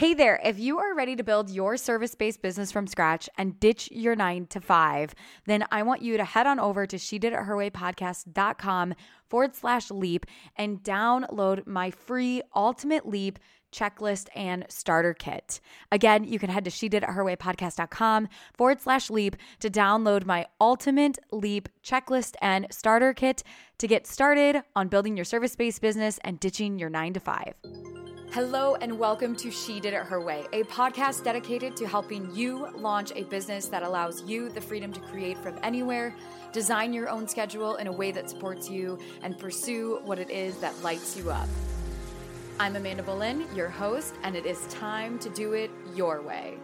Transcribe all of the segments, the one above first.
Hey there, if you are ready to build your service-based business from scratch and ditch your 9 to 5, then I want you to head on over to shediditherwaypodcast.com/leap and download my free Ultimate Leap checklist and starter kit. Again, you can head to shediditherwaypodcast.com/leap to download my Ultimate Leap checklist and starter kit to get started on building your service-based business and ditching your 9 to 5. Hello and welcome to She Did It Her Way, a podcast dedicated to helping you launch a business that allows you the freedom to create from anywhere, design your own schedule in a way that supports you, and pursue what it is that lights you up. I'm Amanda Boleyn, your host, and it is time to do it your way.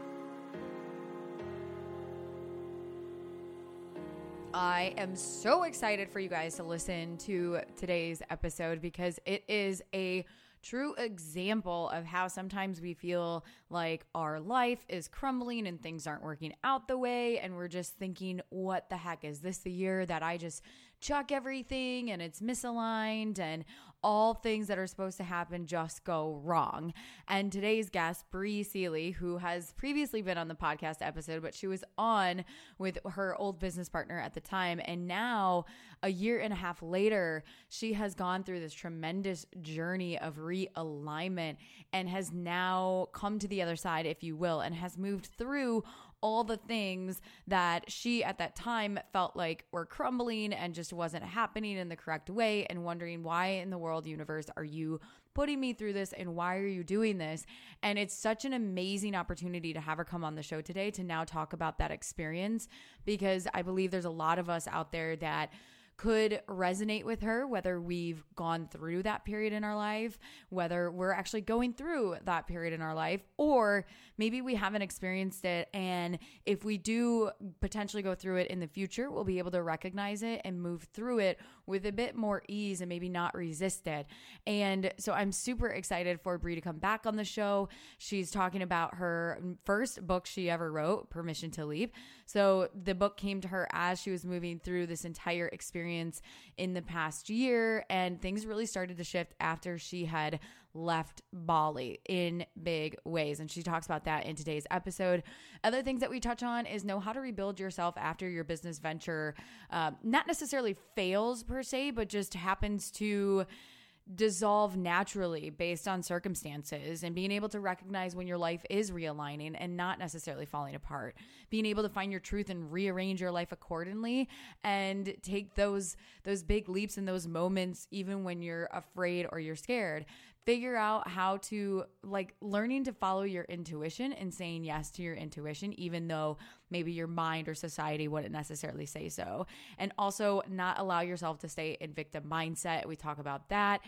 I am so excited for you guys to listen to today's episode because it is a true example of how sometimes we feel like our life is crumbling and things aren't working out the way, and we're just thinking, what the heck, is this the year that I just chuck everything and it's misaligned and all things that are supposed to happen just go wrong? And today's guest, Bree Seely, who has previously been on the podcast episode, but she was on with her old business partner at the time, and now a year and a half later, she has gone through this tremendous journey of realignment and has now come to the other side, if you will, and has moved through all the things that she at that time felt like were crumbling and just wasn't happening in the correct way, and wondering, why in the world, universe, are you putting me through this, and why are you doing this? And it's such an amazing opportunity to have her come on the show today to now talk about that experience, because I believe there's a lot of us out there that could resonate with her, whether we've gone through that period in our life, whether we're actually going through that period in our life, or maybe we haven't experienced it. And if we do potentially go through it in the future, we'll be able to recognize it and move through it with a bit more ease and maybe not resist it. And so I'm super excited for Bree to come back on the show. She's talking about her first book she ever wrote, Permission to Leap. So the book came to her as she was moving through this entire experience in the past year, and things really started to shift after she had left Bali in big ways. And she talks about that in today's episode. Other things that we touch on is know how to rebuild yourself after your business venture not necessarily fails per se, but just happens to dissolve naturally based on circumstances, and being able to recognize when your life is realigning and not necessarily falling apart, being able to find your truth and rearrange your life accordingly, and take those big leaps in those moments, even when you're afraid or you're scared. Figure out how to, learning to follow your intuition and saying yes to your intuition, even though maybe your mind or society wouldn't necessarily say so. And also not allow yourself to stay in victim mindset. We talk about that.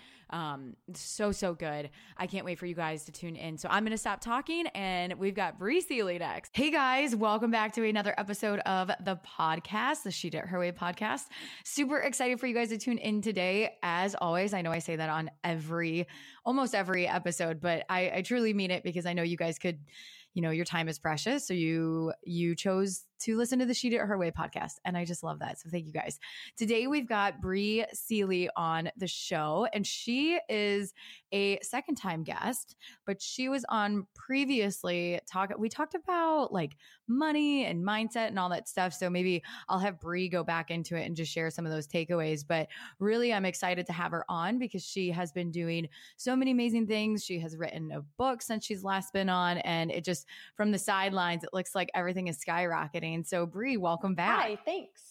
So good. I can't wait for you guys to tune in. So I'm going to stop talking, and we've got Bree Seely next. Hey guys, welcome back to another episode of the podcast, the She Did It Her Way podcast. Super excited for you guys to tune in today. As always, I know I say that on almost every episode, but I truly mean it, because I know you guys could, your time is precious. So you chose to listen to the She Did It Her Way podcast, and I just love that. So thank you guys. Today we've got Bree Seely on the show, and she is a second-time guest, but she was on previously. We talked about money and mindset and all that stuff. So maybe I'll have Bree go back into it and just share some of those takeaways. But really, I'm excited to have her on because she has been doing so many amazing things. She has written a book since she's last been on, and it just, from the sidelines, it looks like everything is skyrocketing. So Bree, welcome back. Hi, thanks.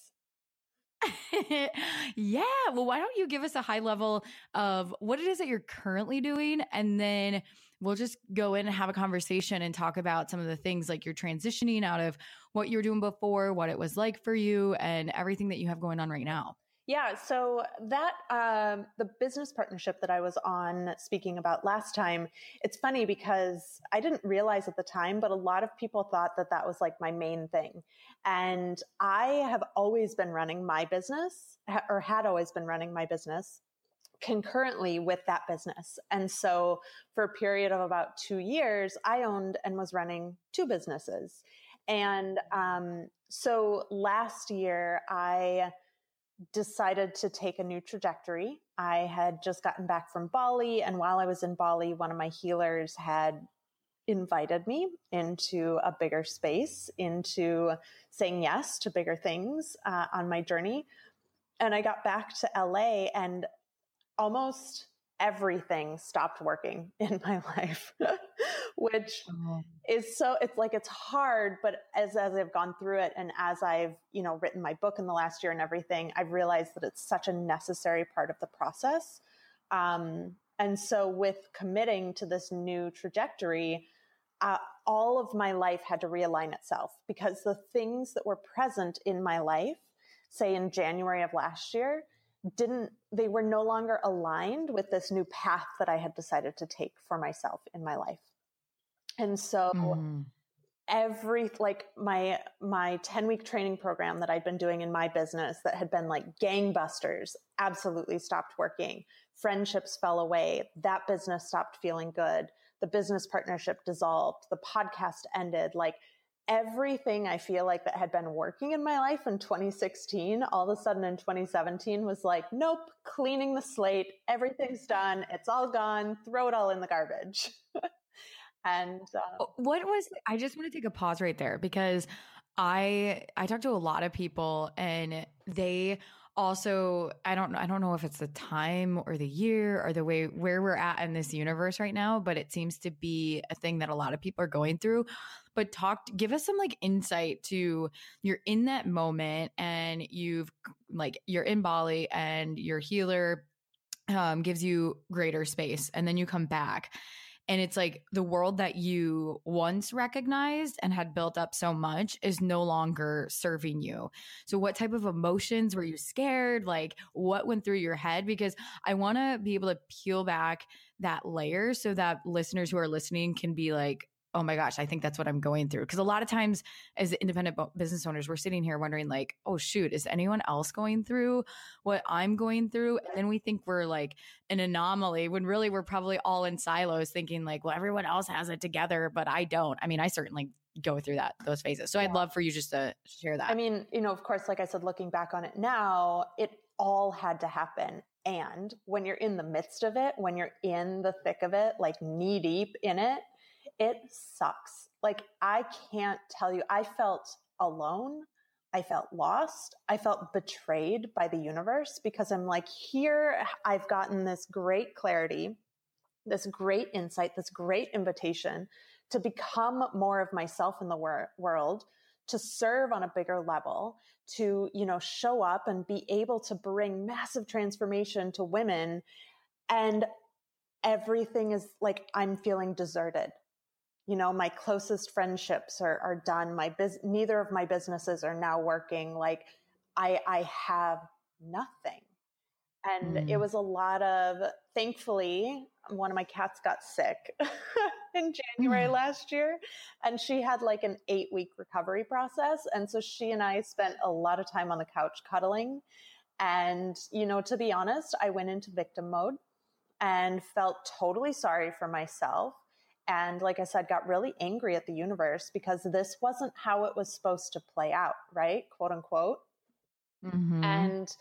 Yeah. Well, why don't you give us a high level of what it is that you're currently doing, and then we'll just go in and have a conversation and talk about some of the things like you're transitioning out of what you were doing before, what it was like for you, and everything that you have going on right now. Yeah, so that the business partnership that I was on speaking about last time, it's funny because I didn't realize at the time, but a lot of people thought that that was my main thing. And I have always been running my business, or had always been running my business concurrently with that business. And so for a period of about 2 years, I owned and was running 2 businesses. And so last year, I decided to take a new trajectory. I had just gotten back from Bali, and while I was in Bali, one of my healers had invited me into a bigger space, into saying yes to bigger things on my journey. And I got back to LA and almost everything stopped working in my life, which is so, it's hard, but as I've gone through it and as I've, written my book in the last year and everything, I've realized that it's such a necessary part of the process. And so with committing to this new trajectory, all of my life had to realign itself because the things that were present in my life, say in January of last year, they were no longer aligned with this new path that I had decided to take for myself in my life. And so my 10-week training program that I'd been doing in my business that had been like gangbusters absolutely stopped working. Friendships fell away. That business stopped feeling good. The business partnership dissolved. The podcast ended. Like everything I feel like that had been working in my life in 2016, all of a sudden in 2017 was like, nope, cleaning the slate. Everything's done. It's all gone. Throw it all in the garbage. And I just want to take a pause right there because I talked to a lot of people and they also, I don't know if it's the time or the year or the way where we're at in this universe right now, but it seems to be a thing that a lot of people are going through. But give us some like insight to, you're in that moment and you're in Bali and your healer gives you greater space and then you come back. And it's like the world that you once recognized and had built up so much is no longer serving you. So what type of emotions were you scared? Like what went through your head? Because I want to be able to peel back that layer so that listeners who are listening can be like, oh my gosh, I think that's what I'm going through. Because a lot of times as independent business owners, we're sitting here wondering like, oh shoot, is anyone else going through what I'm going through? And then we think we're like an anomaly when really we're probably all in silos thinking like, well, everyone else has it together, but I don't. I mean, I certainly go through those phases. So I'd love for you just to share that. I mean, of course, like I said, looking back on it now, it all had to happen. And when you're in the midst of it, when you're in the thick of it, like knee deep in it, it sucks. Like, I can't tell you, I felt alone. I felt lost. I felt betrayed by the universe because I'm like, here, I've gotten this great clarity, this great insight, this great invitation to become more of myself in the world, to serve on a bigger level, to, show up and be able to bring massive transformation to women. And everything is like, I'm feeling deserted. My closest friendships are done. Neither of my businesses are now working. Like I have nothing. And it was a lot of, thankfully, one of my cats got sick in January last year, and she had like an 8-week recovery process. And so she and I spent a lot of time on the couch cuddling. And, to be honest, I went into victim mode and felt totally sorry for myself. And like I said, got really angry at the universe because this wasn't how it was supposed to play out, right? Quote unquote. And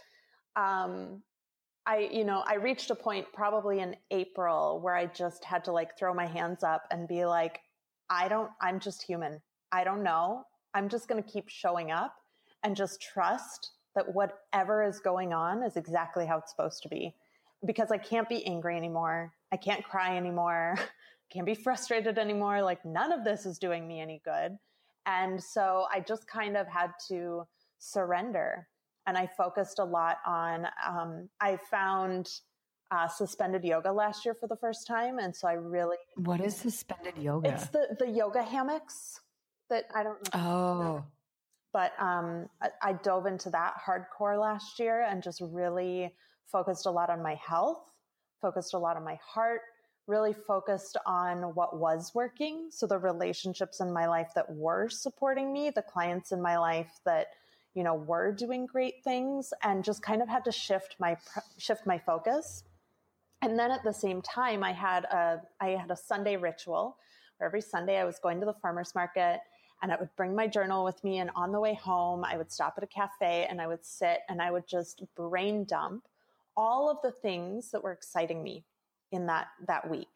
I reached a point probably in April where I just had to like throw my hands up and be like, I'm just human. I don't know. I'm just going to keep showing up and just trust that whatever is going on is exactly how it's supposed to be, because I can't be angry anymore. I can't cry anymore. Can't be frustrated anymore. Like none of this is doing me any good. And so I just kind of had to surrender. And I focused a lot on, I found suspended yoga last year for the first time. And so What is suspended yoga? It's the yoga hammocks that I don't know. Oh. But I dove into that hardcore last year and just really focused a lot on my health, focused a lot on my heart, really focused on what was working. So the relationships in my life that were supporting me, the clients in my life that, were doing great things, and just kind of had to shift my focus. And then at the same time, I had a Sunday ritual where every Sunday I was going to the farmer's market and I would bring my journal with me. And on the way home, I would stop at a cafe and I would sit and I would just brain dump all of the things that were exciting me in that week.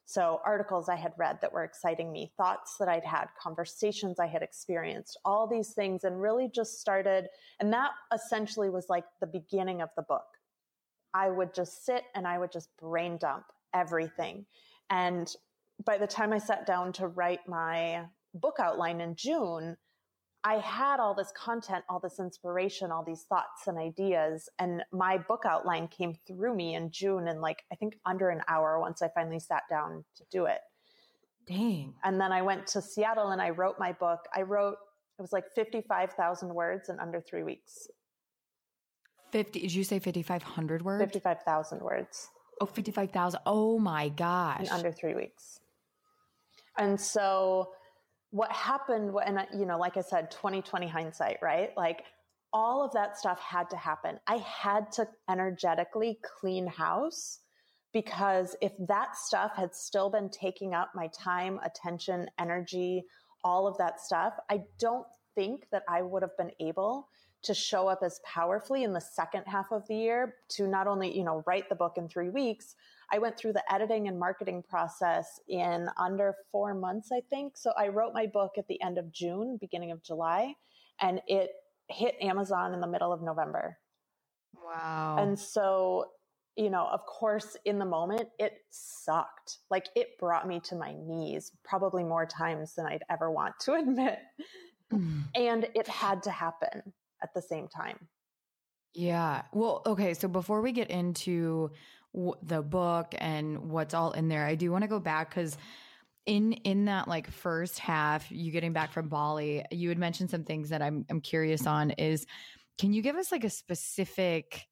So articles I had read that were exciting me, thoughts that I'd had, conversations I had experienced, all these things, and really just started. And that essentially was like the beginning of the book. I would just sit and I would just brain dump everything. And by the time I sat down to write my book outline in June, I had all this content, all this inspiration, all these thoughts and ideas. And my book outline came through me in June in like, I think under an hour once I finally sat down to do it. Dang. And then I went to Seattle and I wrote my book. It was like 55,000 words in under 3 weeks. Did you say 5,500 words? 55,000 words. Oh, 55,000. Oh my gosh. In under 3 weeks. And so what happened, and like I said, 2020 hindsight, right? Like all of that stuff had to happen. I had to energetically clean house, because if that stuff had still been taking up my time, attention, energy, all of that stuff, I don't think that I would have been able to show up as powerfully in the second half of the year to not only, write the book in 3 weeks. I went through the editing and marketing process in under 4 months, I think. So I wrote my book at the end of June, beginning of July, and it hit Amazon in the middle of November. Wow. And so, of course, in the moment, it sucked. Like it brought me to my knees probably more times than I'd ever want to admit. And it had to happen at the same time. Yeah. Well, okay. So before we get into the book and what's all in there, I do want to go back because in that like first half, you getting back from Bali, you had mentioned some things that I'm curious on. Can you give us like a specific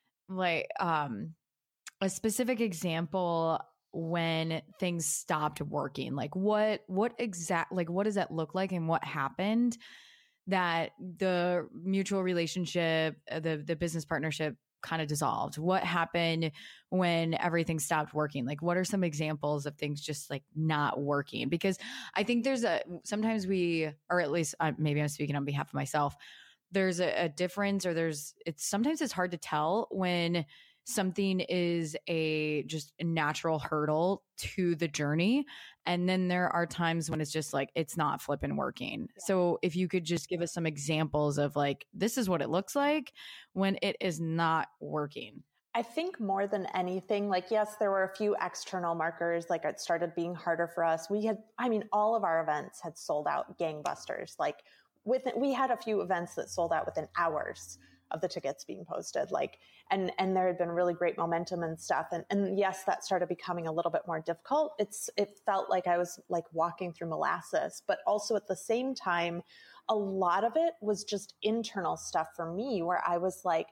example when things stopped working? Like what does that look like and what happened that the mutual relationship, the business partnership kind of dissolved? What happened when everything stopped working? Like, what are some examples of things just like not working? Because I think sometimes or at least maybe I'm speaking on behalf of myself, there's a difference, or sometimes it's hard to tell when something is just a natural hurdle to the journey. And then there are times when it's just like, it's not flipping working. Yeah. So if you could just give us some examples of like, this is what it looks like when it is not working. I think more than anything, like, yes, there were a few external markers. Like it started being harder for us. All of our events had sold out gangbusters. Like we had a few events that sold out within hours of the tickets being posted, and there had been really great momentum and stuff. And yes, that started becoming a little bit more difficult. It felt like I was like walking through molasses, but also at the same time, a lot of it was just internal stuff for me where I was like,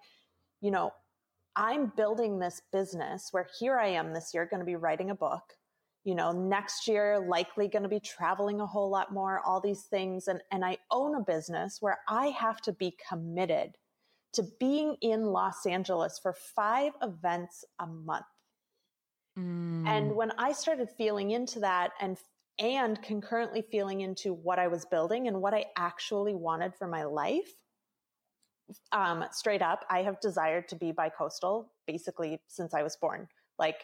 I'm building this business where here I am this year going to be writing a book, next year, likely going to be traveling a whole lot more, all these things. And I own a business where I have to be committed to being in Los Angeles for 5 events a month. And when I started feeling into that and concurrently feeling into what I was building and what I actually wanted for my life, straight up, I have desired to be bicoastal basically since I was born. Like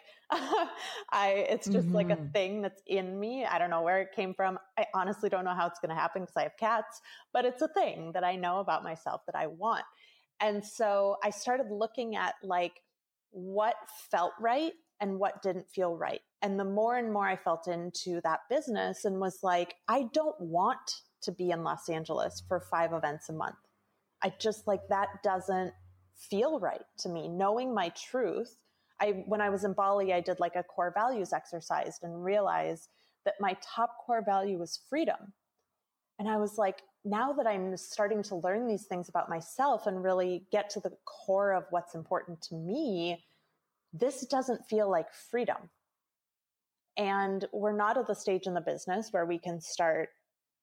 it's just like a thing that's in me. I don't know where it came from. I honestly don't know how it's going to happen because I have cats, but it's a thing that I know about myself that I want. And so I started looking at like what felt right and what didn't feel right. And the more and more I felt into that business and was like, I don't want to be in Los Angeles for 5 events a month. I just like, that doesn't feel right to me. Knowing my truth, when I was in Bali, I did like a core values exercise and realized that my top core value was freedom. And I was like, now that I'm starting to learn these things about myself and really get to the core of what's important to me, this doesn't feel like freedom. And we're not at the stage in the business where we can start,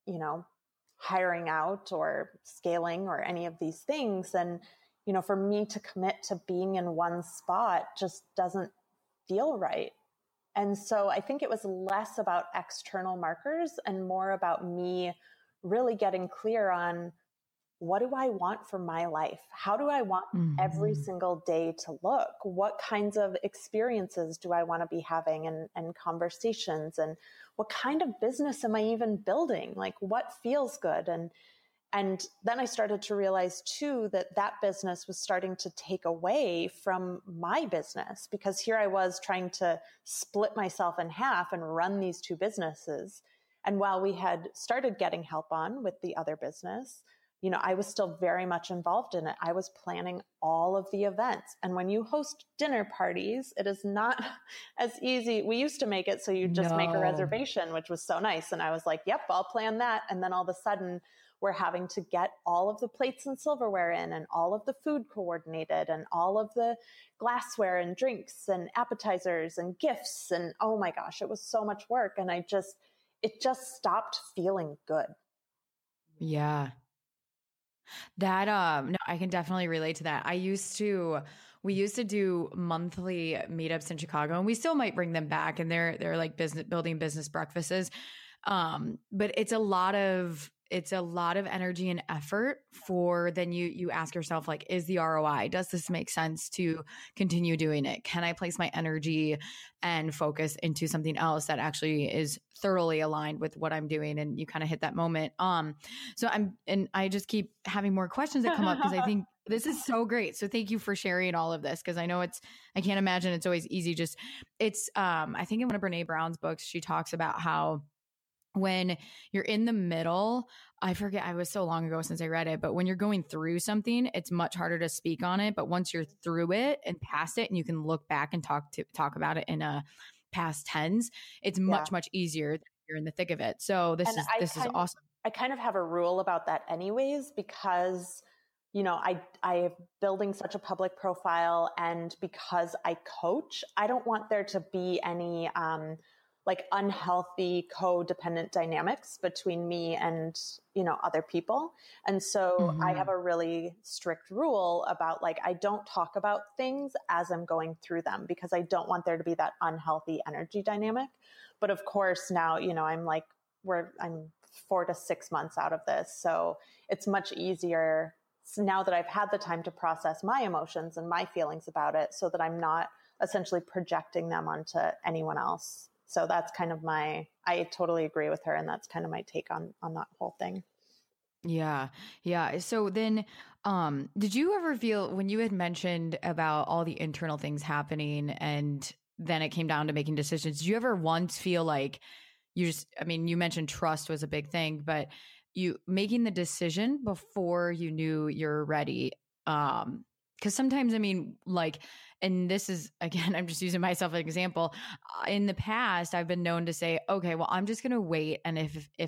hiring out or scaling or any of these things. And, for me to commit to being in one spot just doesn't feel right. And so I think it was less about external markers and more about me really getting clear on what do I want for my life? How do I want every single day to look? What kinds of experiences do I want to be having and conversations? And what kind of business am I even building? Like what feels good? And then I started to realize too, that business was starting to take away from my business, because here I was trying to split myself in half and run these two businesses. And while we had started getting help on with the other business, I was still very much involved in it. I was planning all of the events. And when you host dinner parties, it is not as easy. We used to make it so you just make a reservation, which was so nice. And I was like, yep, I'll plan that. And then all of a sudden we're having to get all of the plates and silverware in, and all of the food coordinated, and all of the glassware and drinks and appetizers and gifts. And oh my gosh, it was so much work. And it just stopped feeling good. Yeah. That, no, I can definitely relate to that. We used to do monthly meetups in Chicago, and we still might bring them back, and they're like building business breakfasts. But it's a lot of energy and effort for then you ask yourself, like, is the ROI, does this make sense to continue doing it? Can I place my energy and focus into something else that actually is thoroughly aligned with what I'm doing? And you kind of hit that moment. I just keep having more questions that come up because I think this is so great. So thank you for sharing all of this. Cause I know I can't imagine it's always easy. I think in one of Brene Brown's books, she talks about how when you're in the middle, I forget, I was so long ago since I read it, but when you're going through something, it's much harder to speak on it. But once you're through it and past it, and you can look back and talk about it in a past tense, it's much, much easier than you're in the thick of it. So this is awesome. I kind of have a rule about that anyways, because I am building such a public profile, and because I coach, I don't want there to be any like unhealthy codependent dynamics between me and, other people. And so I have a really strict rule about, like, I don't talk about things as I'm going through them, because I don't want there to be that unhealthy energy dynamic. But of course now, I'm 4 to 6 months out of this. So it's much easier now that I've had the time to process my emotions and my feelings about it, so that I'm not essentially projecting them onto anyone else. So that's kind of I totally agree with her. And that's kind of my take on that whole thing. Yeah. Yeah. So then, did you ever feel, when you had mentioned about all the internal things happening and then it came down to making decisions, did you ever once feel like you mentioned trust was a big thing, but you making the decision before you knew you're ready? Because sometimes, and this is, again, I'm just using myself as an example. In the past, I've been known to say, okay, well, I'm just going to wait. And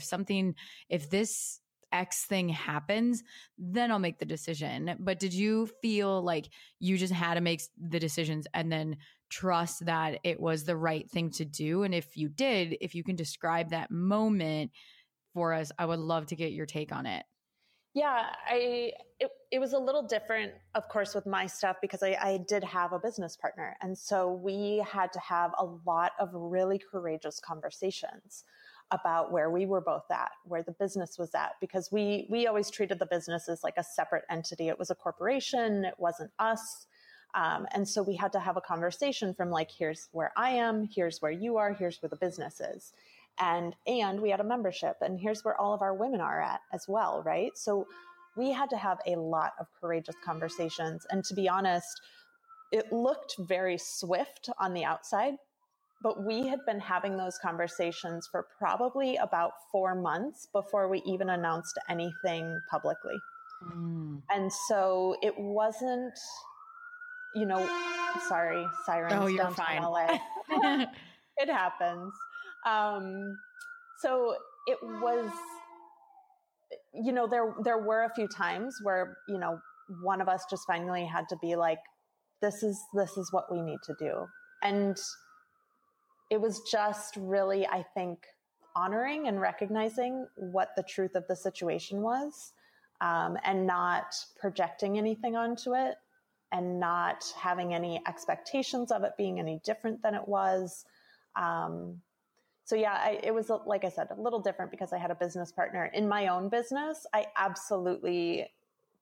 if this X thing happens, then I'll make the decision. But did you feel like you just had to make the decisions and then trust that it was the right thing to do? And if you did, if you can describe that moment for us, I would love to get your take on it. Yeah, it was a little different, of course, with my stuff, because I did have a business partner. And so we had to have a lot of really courageous conversations about where we were both at, where the business was at, because we always treated the business as like a separate entity. It was a corporation. It wasn't us. And so we had to have a conversation from, like, here's where I am, here's where you are, here's where the business is. And we had a membership, and here's where all of our women are at as well, right? So we had to have a lot of courageous conversations. And to be honest, it looked very swift on the outside, but we had been having those conversations for probably about 4 months before we even announced anything publicly. And so it wasn't, sorry, sirens. Oh, you're fine. LA. It happens. So it was, there were a few times where, one of us just finally had to be like, this is what we need to do. And it was just really, I think, honoring and recognizing what the truth of the situation was, and not projecting anything onto it, and not having any expectations of it being any different than it was. So yeah, it was, like I said, a little different because I had a business partner. In my own business, I absolutely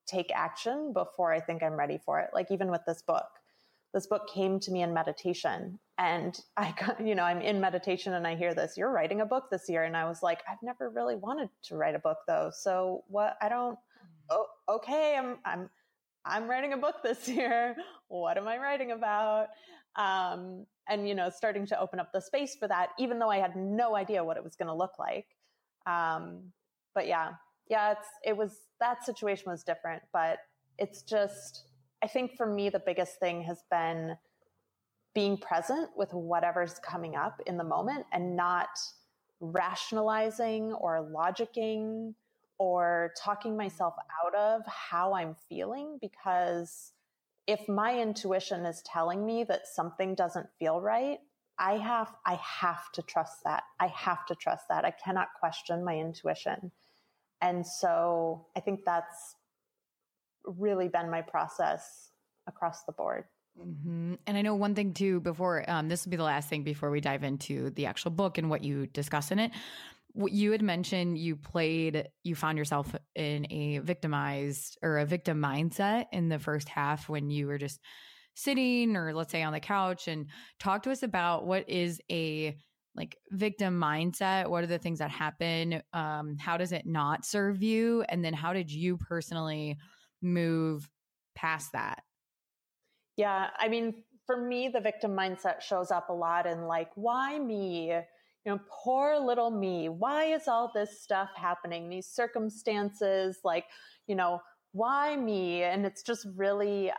take action before I think I'm ready for it. Like even with this book came to me in meditation, and I got, I'm in meditation and I hear this, you're writing a book this year. And I was like, I've never really wanted to write a book though. So what, okay, I'm writing a book this year. What am I writing about? And starting to open up the space for that, even though I had no idea what it was going to look like. But yeah, that situation was different, but it's just, I think for me, the biggest thing has been being present with whatever's coming up in the moment and not rationalizing or logicking or talking myself out of how I'm feeling, because if my intuition is telling me that something doesn't feel right, I have to trust that. I have to trust that. I cannot question my intuition. And so I think that's really been my process across the board. Mm-hmm. And I know one thing too, before this will be the last thing before we dive into the actual book and what you discuss in it. You had mentioned you found yourself in a victimized or a victim mindset in the first half when you were just sitting or let's say on the couch, and talk to us about what is a like victim mindset. What are the things that happen? How does it not serve you? And then how did you personally move past that? Yeah. I mean, for me, the victim mindset shows up a lot in like, why me? Poor little me. Why is all this stuff happening? These circumstances, like, why me? And it's just really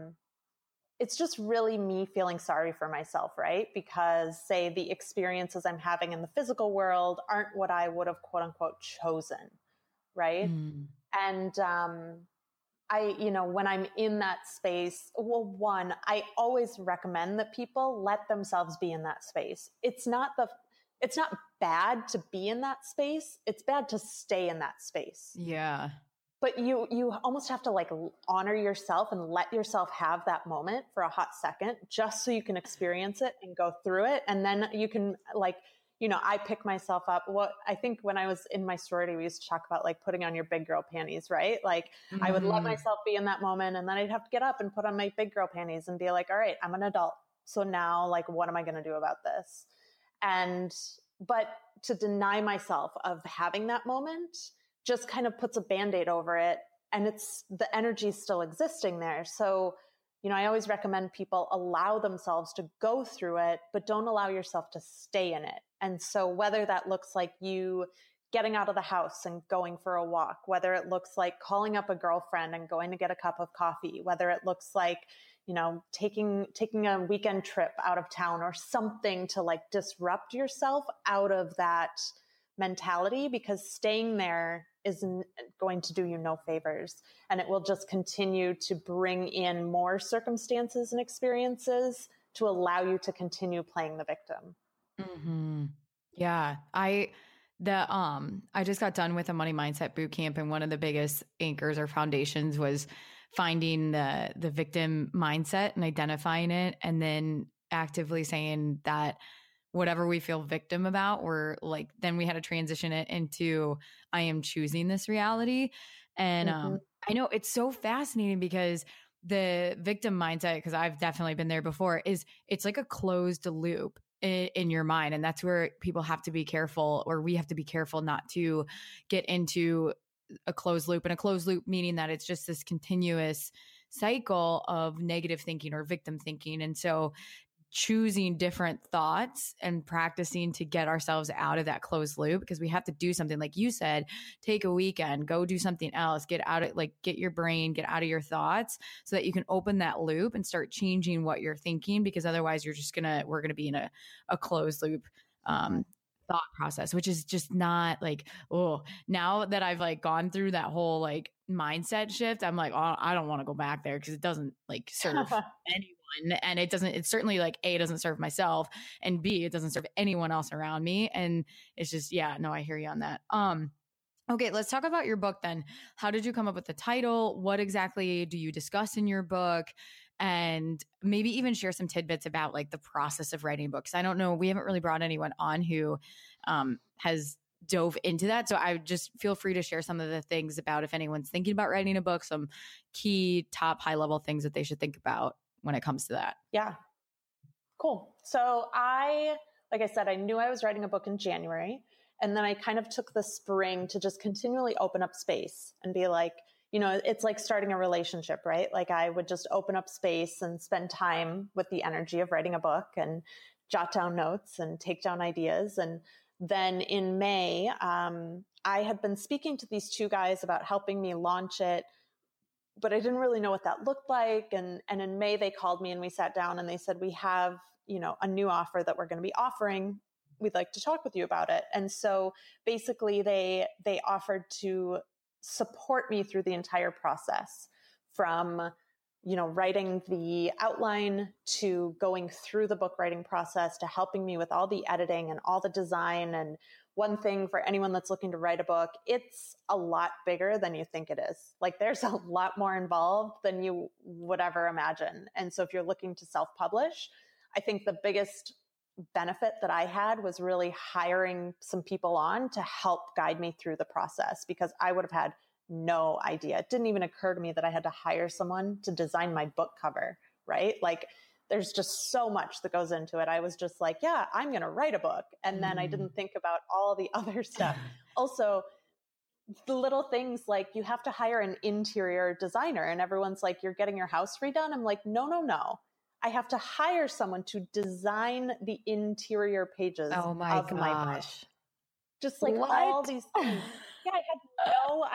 me feeling sorry for myself, right? Because say the experiences I'm having in the physical world aren't what I would have quote unquote chosen. Right. And, when I'm in that space, well, I always recommend that people let themselves be in that space. It's not bad to be in that space. It's bad to stay in that space. Yeah. But you almost have to like honor yourself and let yourself have that moment for a hot second, just so you can experience it and go through it. And then you can I pick myself up. I think when I was in my sorority, we used to talk about like putting on your big girl panties, right? Like I would let myself be in that moment, and then I'd have to get up and put on my big girl panties and be like, all right, I'm an adult. So now like, what am I going to do about this? But to deny myself of having that moment just kind of puts a Band-Aid over it, and the energy still existing there. So, I always recommend people allow themselves to go through it, but don't allow yourself to stay in it. And so whether that looks like you getting out of the house and going for a walk, whether it looks like calling up a girlfriend and going to get a cup of coffee, whether it looks like, taking a weekend trip out of town or something to like disrupt yourself out of that mentality, because staying there isn't going to do you no favors, and it will just continue to bring in more circumstances and experiences to allow you to continue playing the victim. Mm-hmm. Yeah. I just got done with a money mindset boot camp, and one of the biggest anchors or foundations was finding the victim mindset and identifying it, and then actively saying that whatever we feel victim about, or like, then we had to transition it into, I am choosing this reality. And I know it's so fascinating because the victim mindset, because I've definitely been there before, it's like a closed loop in your mind. And that's where people have to be careful, or we have to be careful not to get into a closed loop. And a closed loop meaning that it's just this continuous cycle of negative thinking or victim thinking. And so choosing different thoughts and practicing to get ourselves out of that closed loop, because we have to do something, like you said, take a weekend, go do something else, get your brain, get out of your thoughts so that you can open that loop and start changing what you're thinking, because otherwise we're going to be in a closed loop thought process, which is just not like, oh, now that I've like gone through that whole like mindset shift, I'm like, oh, I don't want to go back there, because it doesn't like serve anyone. And it's certainly like A, it doesn't serve myself, and B, it doesn't serve anyone else around me. And it's just, yeah, no, I hear you on that. Okay, let's talk about your book then. How did you come up with the title? What exactly do you discuss in your book? And maybe even share some tidbits about like the process of writing books. I don't know. We haven't really brought anyone on who has dove into that. So I just feel free to share some of the things about if anyone's thinking about writing a book, some key top high level things that they should think about when it comes to that. Yeah. Cool. So like I said, I knew I was writing a book in January. And then I kind of took the spring to just continually open up space and be like, it's like starting a relationship, right? Like I would just open up space and spend time with the energy of writing a book and jot down notes and take down ideas. And then in May, I had been speaking to these two guys about helping me launch it, but I didn't really know what that looked like. And in May, they called me and we sat down and they said, we have, a new offer that we're going to be offering. We'd like to talk with you about it. And so basically they offered to support me through the entire process from, writing the outline to going through the book writing process to helping me with all the editing and all the design. And one thing for anyone that's looking to write a book, it's a lot bigger than you think it is. Like there's a lot more involved than you would ever imagine. And so if you're looking to self-publish, I think the biggest benefit that I had was really hiring some people on to help guide me through the process, because I would have had no idea. It didn't even occur to me that I had to hire someone to design my book cover, right? Like there's just so much that goes into it. I was just like, yeah, I'm going to write a book. And then I didn't think about all the other stuff. Also, the little things like you have to hire an interior designer and everyone's like, you're getting your house redone. I'm like, no. I have to hire someone to design the interior pages of my book. Just like all these things. Yeah, I had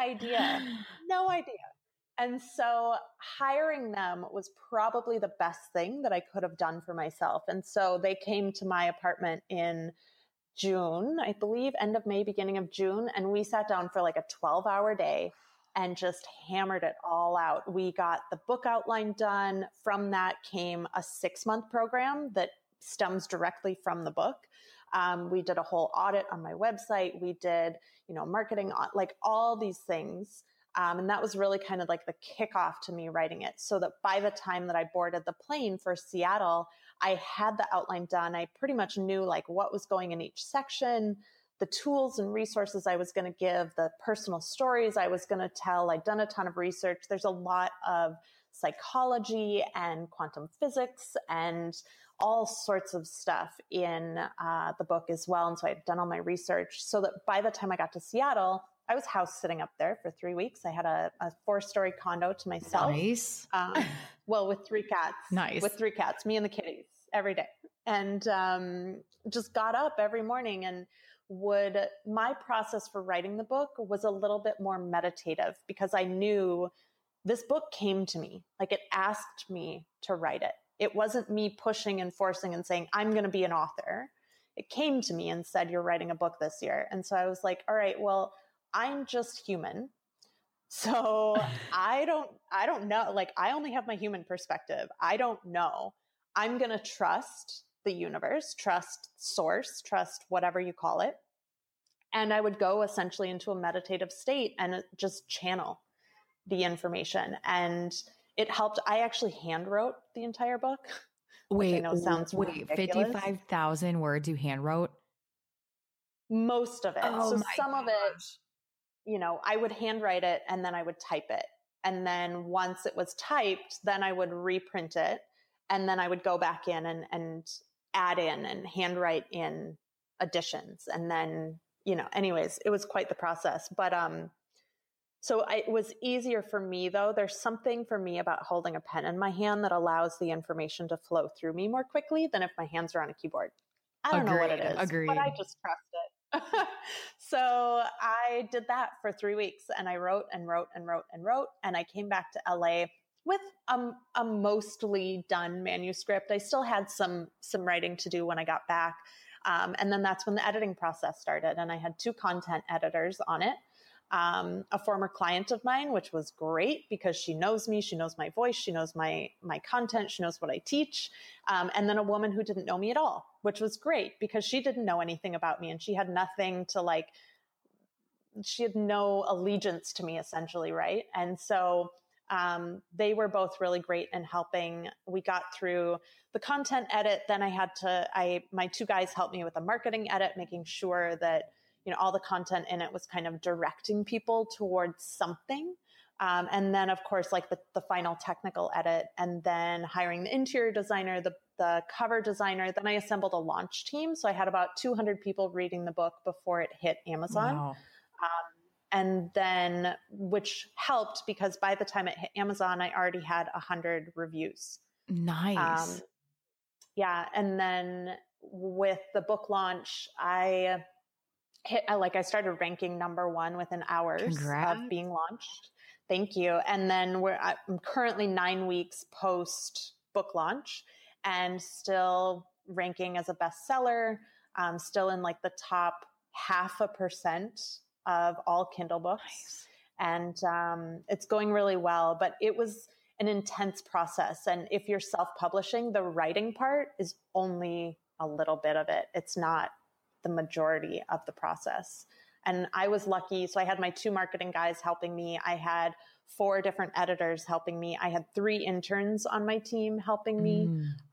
no idea. And so hiring them was probably the best thing that I could have done for myself. And so they came to my apartment in June, I believe, end of May, beginning of June. And we sat down for like a 12-hour day and just hammered it all out. We got the book outline done. From that came a 6-month program that stems directly from the book. We did a whole audit on my website. We did, marketing, like all these things. And that was really kind of like the kickoff to me writing it, so that by the time that I boarded the plane for Seattle, I had the outline done. I pretty much knew like what was going in each section, the tools and resources I was going to give, the personal stories I was going to tell. I'd done a ton of research. There's a lot of psychology and quantum physics and all sorts of stuff in the book as well. And so I'd done all my research so that by the time I got to Seattle, I was house sitting up there for 3 weeks. I had a 4-story condo to myself. Nice. Well, with 3 cats. Nice. With 3 cats, me and the kitties every day. And just got up every morning and my process for writing the book was a little bit more meditative, because I knew this book came to me. Like it asked me to write it. It wasn't me pushing and forcing and saying, I'm going to be an author. It came to me and said, you're writing a book this year. And so I was like, all right, well, I'm just human. So I don't know. Like I only have my human perspective. I don't know. I'm going to trust the universe, trust source, trust whatever you call it. And I would go essentially into a meditative state and just channel the information. And it helped. I actually hand wrote the entire book. Which I know sounds ridiculous. 55,000 words you hand wrote? Most of it. So some of it, I would handwrite it and then I would type it. And then once it was typed, then I would reprint it. And then I would go back in and add in and handwrite in additions. And then, anyways, it was quite the process. But so it was easier for me, though. There's something for me about holding a pen in my hand that allows the information to flow through me more quickly than if my hands are on a keyboard. I don't know what it is, but I just trust it. So I did that for 3 weeks and I wrote and wrote and wrote and wrote. And I came back to LA with a mostly done manuscript. I still had some writing to do when I got back. And then that's when the editing process started. And I had 2 content editors on it. A former client of mine, which was great because she knows me, she knows my voice, she knows my content, she knows what I teach. And then a woman who didn't know me at all, which was great because she didn't know anything about me and she had nothing to she had no allegiance to me essentially. Right. And so, they were both really great in helping. We got through the content edit. Then my 2 guys helped me with the marketing edit, making sure that, all the content in it was kind of directing people towards something. And then of course, like the final technical edit, and then hiring the interior designer, the cover designer. Then I assembled a launch team. So I had about 200 people reading the book before it hit Amazon. Wow. And then, which helped because by the time it hit Amazon, I already had 100 reviews. Nice. Yeah. And then with the book launch, I started ranking number one within hours Congrats. of being launched. Thank you. And then I'm currently 9 weeks post book launch and still ranking as a bestseller, still in like the top 0.5% of all Kindle books. Nice. And it's going really well, but it was an intense process. And if you're self-publishing, the writing part is only a little bit of it. It's not the majority of the process. And I was lucky. So I had my 2 marketing guys helping me. I had 4 different editors helping me. I had 3 interns on my team helping me.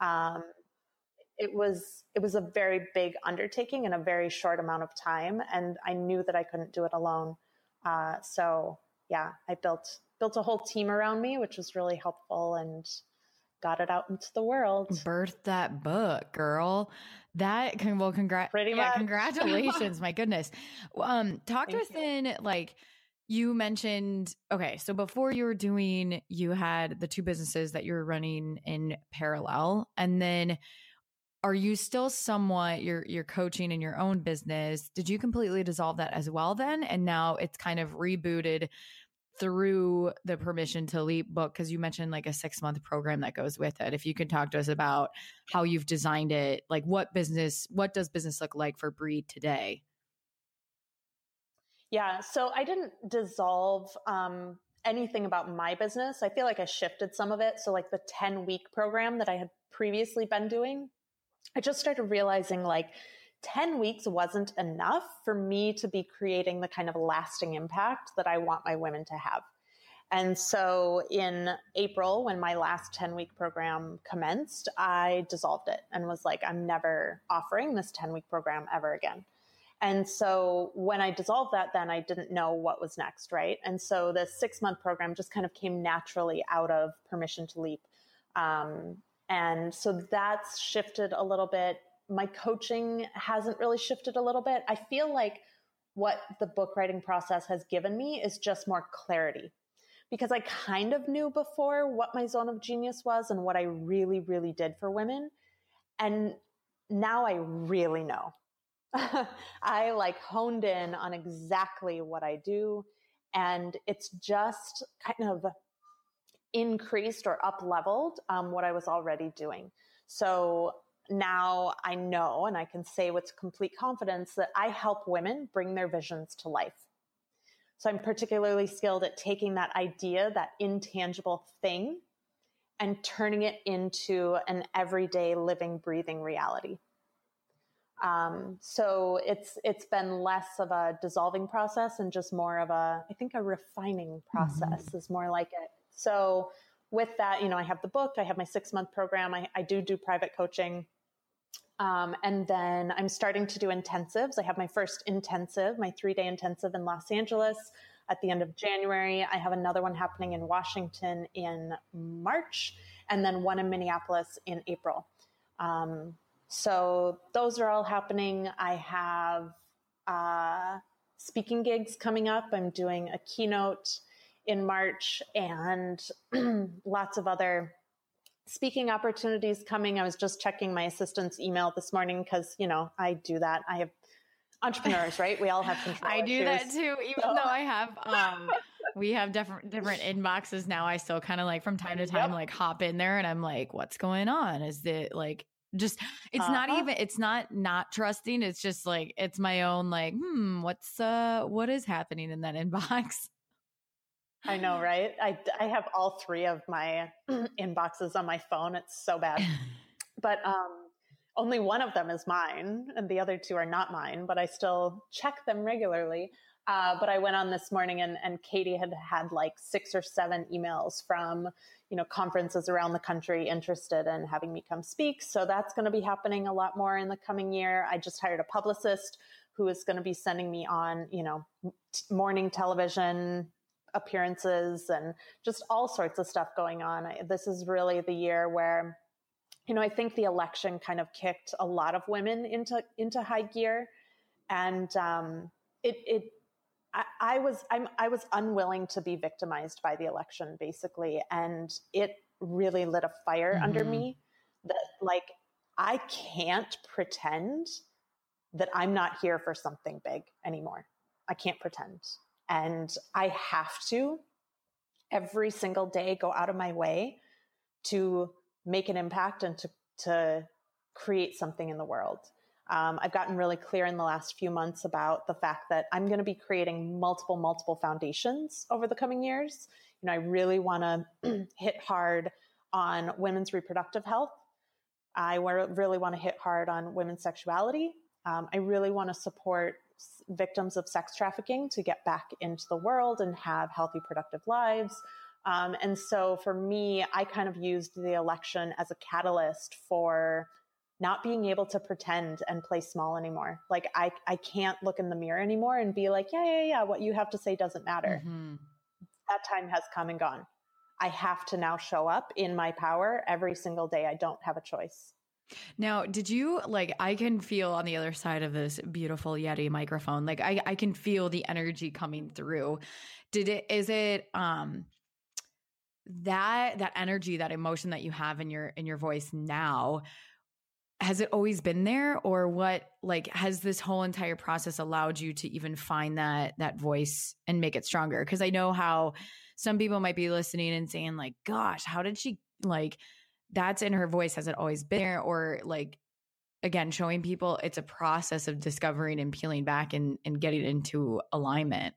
It was a very big undertaking in a very short amount of time. And I knew that I couldn't do it alone. So yeah, I built a whole team around me, which was really helpful, and got it out into the world. Birthed that book, girl. Pretty much. Congratulations. My goodness. Talk to us then, like you mentioned, okay, so before you had the 2 businesses that you were running in parallel. And then are you still somewhat, you're coaching in your own business? Did you completely dissolve that as well then? And now it's kind of rebooted through the Permission to Leap book, because you mentioned like a 6-month program that goes with it. If you could talk to us about how you've designed it, like what does business look like for Breed today? Yeah, so I didn't dissolve anything about my business. I feel like I shifted some of it. So like the 10-week program that I had previously been doing, I just started realizing like 10 weeks wasn't enough for me to be creating the kind of lasting impact that I want my women to have. And so in April, when my last 10-week program commenced, I dissolved it and was like, I'm never offering this 10-week program ever again. And so when I dissolved that, then I didn't know what was next, right? And so the 6-month program just kind of came naturally out of Permission to Leap. And so that's shifted a little bit. My coaching hasn't really shifted a little bit. I feel like what the book writing process has given me is just more clarity, because I kind of knew before what my zone of genius was and what I really, really did for women. And now I really know. I like honed in on exactly what I do. And it's just kind of increased or up-leveled what I was already doing. So now I know, and I can say with complete confidence, that I help women bring their visions to life. So I'm particularly skilled at taking that idea, that intangible thing, and turning it into an everyday living, breathing reality. So it's been less of a dissolving process and just more of a refining process is more like it. So with that, I have the book, I have my 6-month program. I do private coaching. And then I'm starting to do intensives. I have my first intensive, my 3-day intensive in Los Angeles at the end of January. I have another one happening in Washington in March, and then one in Minneapolis in April. So those are all happening. I have speaking gigs coming up. I'm doing a keynote in March and lots of other speaking opportunities coming. I was just checking my assistant's email this morning because, I do that. I have entrepreneurs, right? We all have control. I do that too, even though I have, we have different inboxes now. I still kind of like from time to time, like hop in there and I'm like, what's going on? Is it like, just, it's not even, it's not trusting. It's just like, it's my own, like, what is happening in that inbox? I know, right? I have all 3 of my inboxes on my phone. It's so bad, but, only one of them is mine and the other 2 are not mine, but I still check them regularly. But I went on this morning and Katie had like 6 or 7 emails from, conferences around the country interested in having me come speak. So that's going to be happening a lot more in the coming year. I just hired a publicist who is going to be sending me on, morning television appearances and just all sorts of stuff going on. This is really the year where, I think the election kind of kicked a lot of women into high gear. And I was unwilling to be victimized by the election, basically. And it really lit a fire under me that, like, I can't pretend that I'm not here for something big anymore. I can't pretend. And I have to every single day go out of my way to make an impact and to create something in the world. I've gotten really clear in the last few months about the fact that I'm going to be creating multiple foundations over the coming years. I really want to hit hard on women's reproductive health. I really want to hit hard on women's sexuality. I really want to support victims of sex trafficking to get back into the world and have healthy, productive lives. And so for me, I kind of used the election as a catalyst for not being able to pretend and play small anymore. Like I can't look in the mirror anymore and be like, yeah, what you have to say doesn't matter. That time has come and gone. I have to now show up in my power every single day. I don't have a choice. Now, did you I can feel on the other side of this beautiful Yeti microphone, I can feel the energy coming through. Is it that energy, that emotion that you have in your voice now, has it always been there, or what, has this whole entire process allowed you to even find that voice and make it stronger? Cause I know how some people might be listening and saying gosh, how did she that's in her voice. Has it always been there? Or again, showing people it's a process of discovering and peeling back and getting into alignment.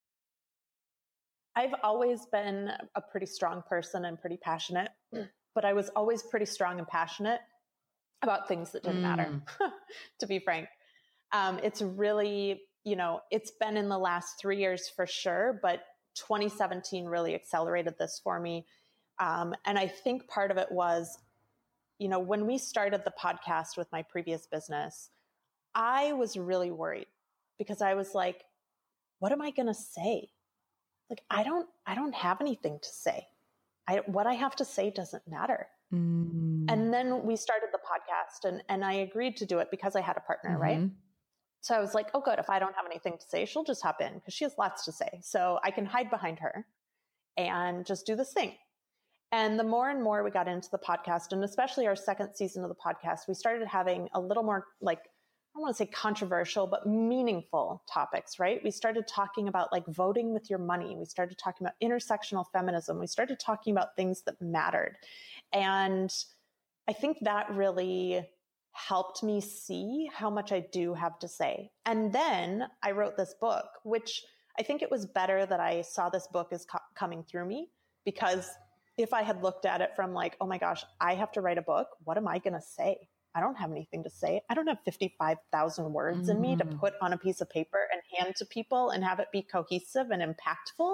I've always been a pretty strong person and pretty passionate, but I was always pretty strong and passionate about things that didn't matter, to be frank. It's really, it's been in the last 3 years for sure, but 2017 really accelerated this for me. And I think part of it was, when we started the podcast with my previous business, I was really worried because I was like, what am I going to say? I don't have anything to say. What I have to say doesn't matter. And then we started the podcast and I agreed to do it because I had a partner, right? So I was like, oh, good. If I don't have anything to say, she'll just hop in because she has lots to say. So I can hide behind her and just do this thing. And the more and more we got into the podcast, and especially our second season of the podcast, we started having a little more I don't want to say controversial, but meaningful topics, right? We started talking about voting with your money. We started talking about intersectional feminism. We started talking about things that mattered. And I think that really helped me see how much I do have to say. And then I wrote this book, which I think it was better that I saw this book as coming through me, because if I had looked at it from oh my gosh, I have to write a book. What am I going to say? I don't have anything to say. I don't have 55,000 words in me to put on a piece of paper and hand to people and have it be cohesive and impactful.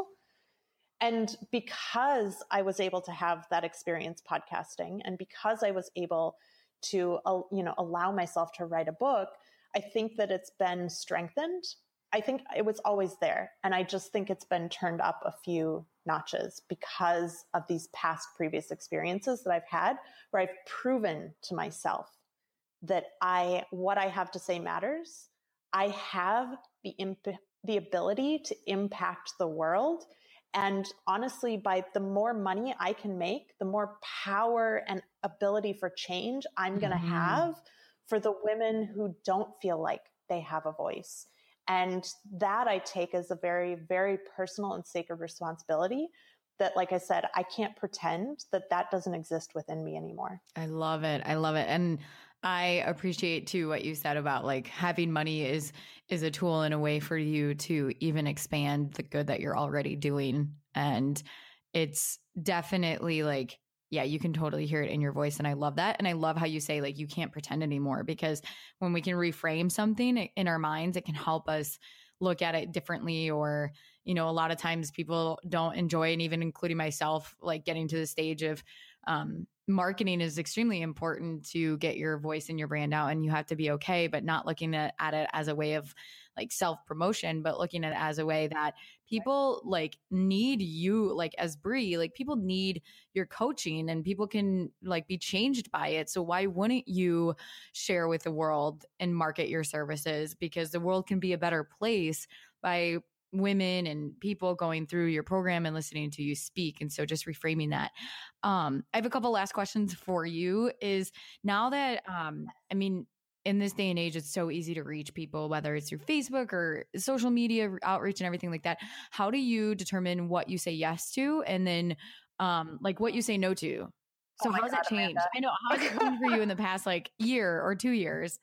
And because I was able to have that experience podcasting, and because I was able to, allow myself to write a book, I think that it's been strengthened. I think it was always there. And I just think it's been turned up a few notches because of these past previous experiences that I've had, where I've proven to myself that what I have to say matters. I have the ability to impact the world. And honestly, by the more money I can make, the more power and ability for change I'm going to have for the women who don't feel like they have a voice. And that I take as a very, very personal and sacred responsibility that, like I said, I can't pretend that doesn't exist within me anymore. I love it. And I appreciate too what you said about having money is a tool and a way for you to even expand the good that you're already doing. And it's definitely yeah, you can totally hear it in your voice. And I love that. And I love how you say you can't pretend anymore, because when we can reframe something in our minds, it can help us look at it differently. Or, a lot of times people don't enjoy, and even including myself, getting to the stage of marketing is extremely important to get your voice and your brand out, and you have to be okay, but not looking at it as a way of like self-promotion, but looking at it as a way that people like need you, like as Brie, like people need your coaching and people can like be changed by it. So why wouldn't you share with the world and market your services? Because the world can be a better place by women and people going through your program and listening to you speak. And so just reframing that. I have a couple last questions for you is now that, in this day and age, it's so easy to reach people, whether it's through Facebook or social media outreach and everything like that. How do you determine what you say yes to and then like what you say no to? So how's that changed? Amanda. I know. How has it changed for you in the past like year or 2 years?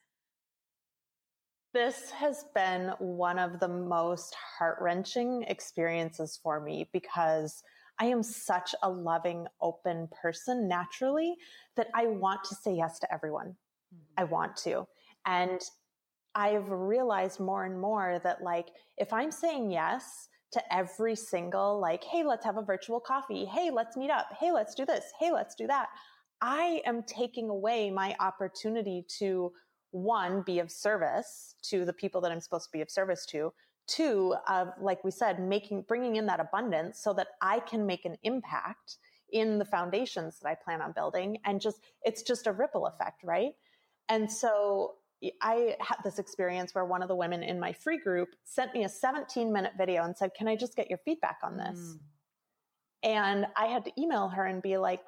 This has been one of the most heart-wrenching experiences for me because I am such a loving, open person naturally that I want to say yes to everyone. I want to. And I've realized more and more that like, if I'm saying yes to every single, like, hey, let's have a virtual coffee. Hey, let's meet up. Hey, let's do this. Hey, let's do that. I am taking away my opportunity to, one, be of service to the people that I'm supposed to be of service to. Two, like we said, bringing in that abundance so that I can make an impact in the foundations that I plan on building. And it's just a ripple effect, right? And so I had this experience where one of the women in my free group sent me a 17-minute video and said, can I just get your feedback on this? And I had to email her and be like,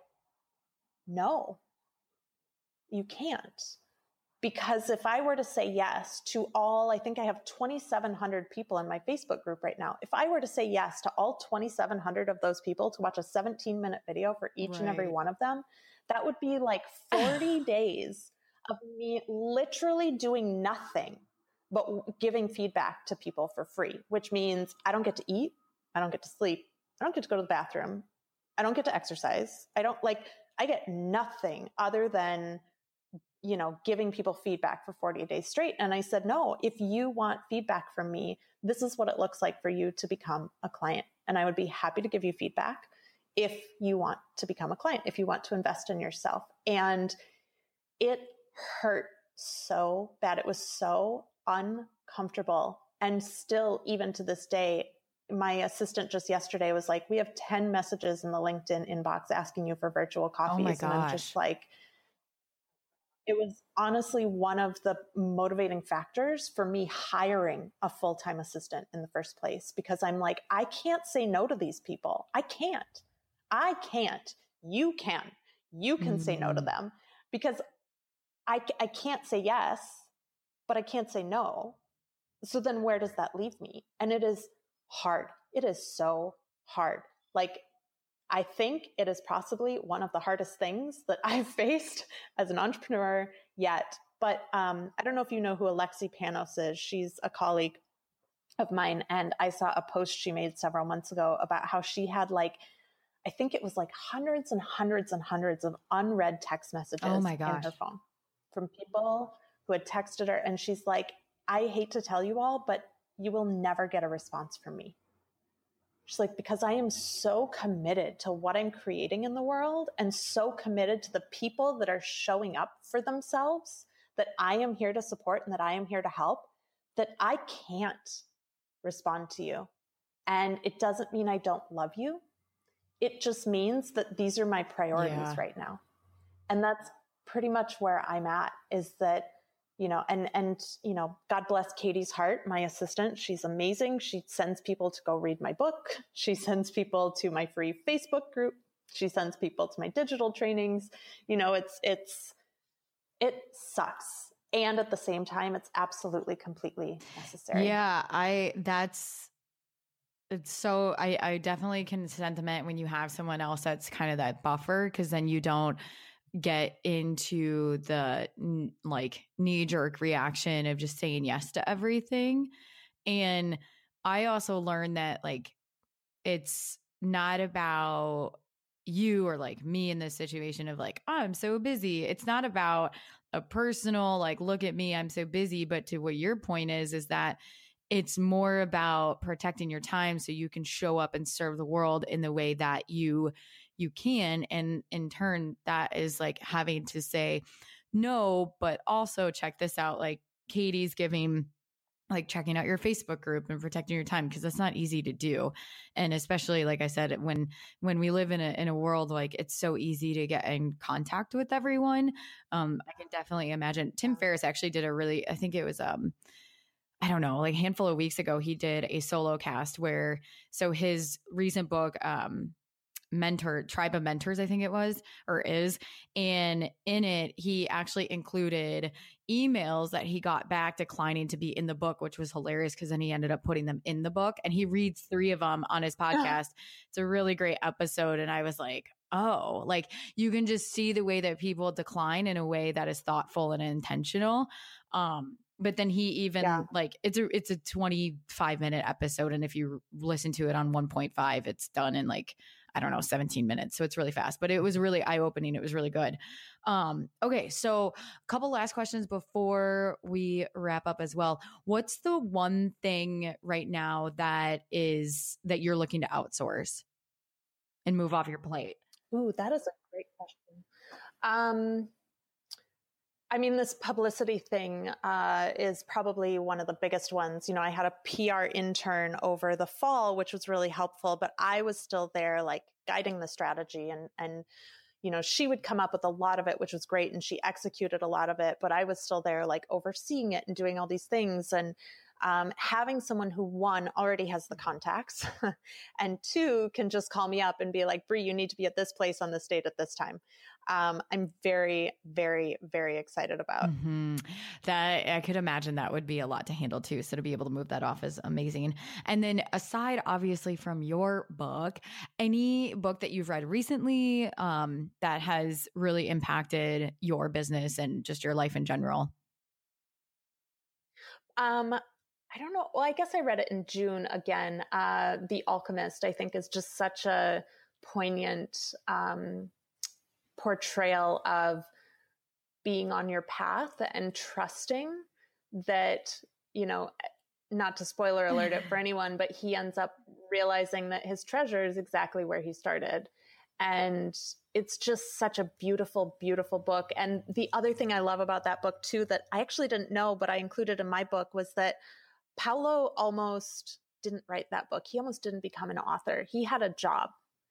no, you can't. Because if I were to say yes to all, I think I have 2,700 people in my Facebook group right now. If I were to say yes to all 2,700 of those people to watch a 17-minute video for each and every one of them, that would be like 40 days of me literally doing nothing but giving feedback to people for free, which means I don't get to eat. I don't get to sleep. I don't get to go to the bathroom. I don't get to exercise. I get nothing other than giving people feedback for 40 days straight. And I said, no, if you want feedback from me, this is what it looks like for you to become a client. And I would be happy to give you feedback if you want to become a client, if you want to invest in yourself. And it hurt so bad. It was so uncomfortable. And still, even to this day, my assistant just yesterday was like, we have 10 messages in the LinkedIn inbox asking you for virtual coffees. Oh my gosh. And I'm just like, it was honestly one of the motivating factors for me hiring a full-time assistant in the first place, because I'm like, I can't say no to these people. I can't. You can. You can say no to them, because I can't say yes, but I can't say no. So then where does that leave me? And it is hard. It is so hard. Like, I think it is possibly one of the hardest things that I've faced as an entrepreneur yet. But I don't know if you know who Alexi Panos is. She's a colleague of mine. And I saw a post she made several months ago about how she had I think it was hundreds and hundreds and hundreds of unread text messages in her phone from people who had texted her. And she's like, I hate to tell you all, but you will never get a response from me. She's like, because I am so committed to what I'm creating in the world and so committed to the people that are showing up for themselves, that I am here to support and that I am here to help, that I can't respond to you. And it doesn't mean I don't love you. It just means that these are my priorities right now. And that's pretty much where I'm at, is that, God bless Katie's heart, my assistant. She's amazing. She sends people to go read my book. She sends people to my free Facebook group. She sends people to my digital trainings. It sucks. And at the same time, it's absolutely, completely necessary. Yeah, I definitely can sentiment when you have someone else that's kind of that buffer, because then you don't get into the knee-jerk reaction of just saying yes to everything. And I also learned that it's not about you or me in this situation of oh, I'm so busy. It's not about a personal look at me, I'm so busy. But to what your point is that it's more about protecting your time so you can show up and serve the world in the way that you you can. And in turn, that is like having to say no, but also check this out. Like Katie's giving, like checking out your Facebook group and protecting your time, because that's not easy to do. And especially, like I said, when we live in a world, like it's so easy to get in contact with everyone. I can definitely imagine. Tim Ferriss actually did a really, I think it was I don't know, like a handful of weeks ago, he did a solo cast where, so his recent book, Mentor, Tribe of Mentors, I think it was, or is. And in it, he actually included emails that he got back declining to be in the book, which was hilarious because then he ended up putting them in the book, and he reads 3 of them on his podcast. It's a really great episode. And I was like, oh, like you can just see the way that people decline in a way that is thoughtful and intentional. But then he even like, it's a 25-minute episode. And if you listen to it on 1.5, it's done in like, I don't know, 17 minutes. So it's really fast, but it was really eye-opening. It was really good. Okay. So a couple last questions before we wrap up as well. What's the one thing right now that you're looking to outsource and move off your plate? Ooh, that is a great question. I mean, this publicity thing is probably one of the biggest ones. You know, I had a PR intern over the fall, which was really helpful, but I was still there, like guiding the strategy, and you know, she would come up with a lot of it, which was great, and she executed a lot of it, but I was still there, like overseeing it and doing all these things. And having someone who, 1, already has the contacts, and 2, can just call me up and be like, Brie, you need to be at this place on this date at this time. I'm very, very, very excited about. That I could imagine that would be a lot to handle too. So to be able to move that off is amazing. And then aside, obviously, from your book, any book that you've read recently that has really impacted your business and just your life in general? I don't know. Well, I guess I read it in June again. The Alchemist, I think, is just such a poignant portrayal of being on your path and trusting that, you know, not to spoiler alert it for anyone, but he ends up realizing that his treasure is exactly where he started. And it's just such a beautiful, beautiful book. And the other thing I love about that book too, that I actually didn't know, but I included in my book, was that Paulo almost didn't write that book. He almost didn't become an author. He had a job.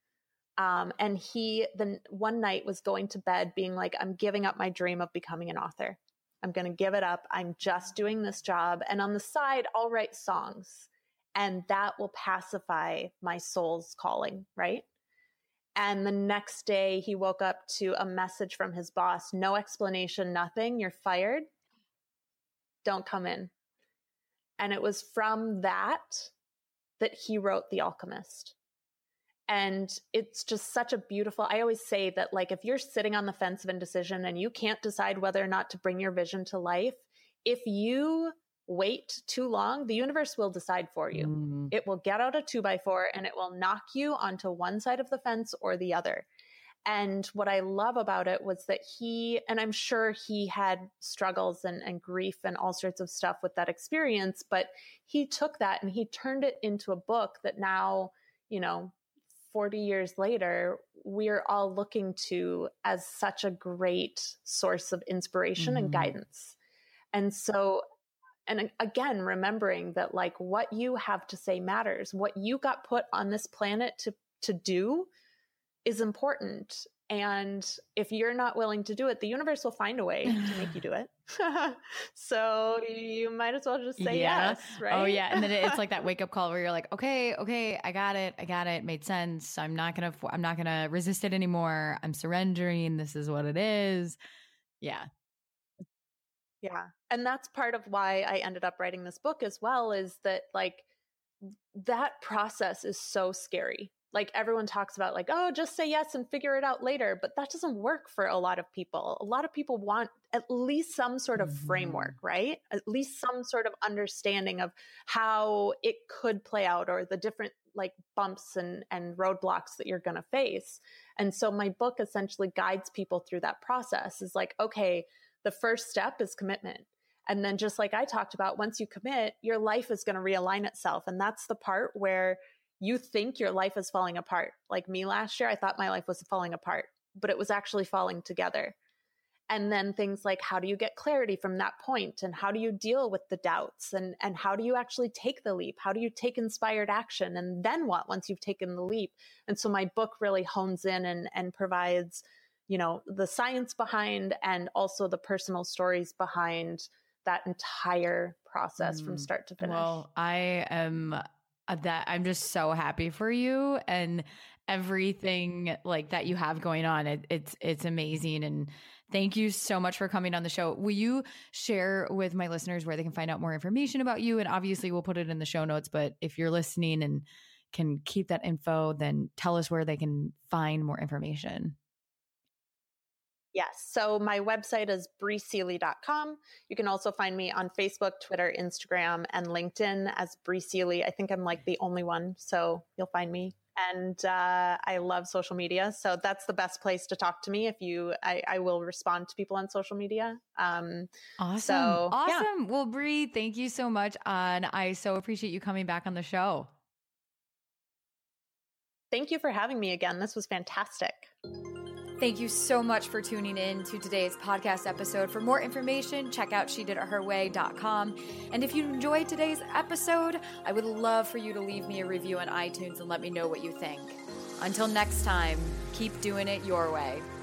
And he then one night was going to bed being like, I'm giving up my dream of becoming an author. I'm going to give it up. I'm just doing this job. And on the side, I'll write songs, and that will pacify my soul's calling, right? And the next day he woke up to a message from his boss, no explanation, nothing. You're fired. Don't come in. And it was from that he wrote The Alchemist. And it's just such a beautiful, I always say that, like, if you're sitting on the fence of indecision and you can't decide whether or not to bring your vision to life, if you wait too long, the universe will decide for you. It will get out a 2x4 and it will knock you onto one side of the fence or the other. And what I love about it was that and I'm sure he had struggles and grief and all sorts of stuff with that experience, but he took that and he turned it into a book that now, you know, 40 years later, we're all looking to as such a great source of inspiration and guidance. And so, and again, remembering that, like, what you have to say matters. What you got put on this planet to do is important. And if you're not willing to do it, the universe will find a way to make you do it. So you might as well just say yes, right? Oh yeah. And then it's like that wake up call where you're like, okay, I got it. Made sense. I'm not going to resist it anymore. I'm surrendering. This is what it is. Yeah. Yeah. And that's part of why I ended up writing this book as well, is that, like, that process is so scary. Like, everyone talks about, like, oh, just say yes and figure it out later. But that doesn't work for a lot of people. A lot of people want at least some sort of framework, right? At least some sort of understanding of how it could play out, or the different, like, bumps and roadblocks that you're going to face. And so my book essentially guides people through that process. Is like, okay, the first step is commitment. And then, just like I talked about, once you commit, your life is going to realign itself. And that's the part where you think your life is falling apart. Like me last year, I thought my life was falling apart, but it was actually falling together. And then things like, how do you get clarity from that point? And how do you deal with the doubts? And how do you actually take the leap? How do you take inspired action? And then what once you've taken the leap? And so my book really hones in and provides, the science behind and also the personal stories behind that entire process from start to finish. Well, I'm just so happy for you and everything like that you have going on. It's amazing. And thank you so much for coming on the show. Will you share with my listeners where they can find out more information about you? And obviously we'll put it in the show notes, but if you're listening and can keep that info, then tell us where they can find more information. Yes. So my website is breeseely.com. You can also find me on Facebook, Twitter, Instagram, and LinkedIn as Bree Seely. I think I'm like the only one, so you'll find me. And I love social media. So that's the best place to talk to me. I will respond to people on social media. Awesome. So, awesome. Yeah. Well, Bree, thank you so much. And I so appreciate you coming back on the show. Thank you for having me again. This was fantastic. Thank you so much for tuning in to today's podcast episode. For more information, check out shediditherway.com. And if you enjoyed today's episode, I would love for you to leave me a review on iTunes and let me know what you think. Until next time, keep doing it your way.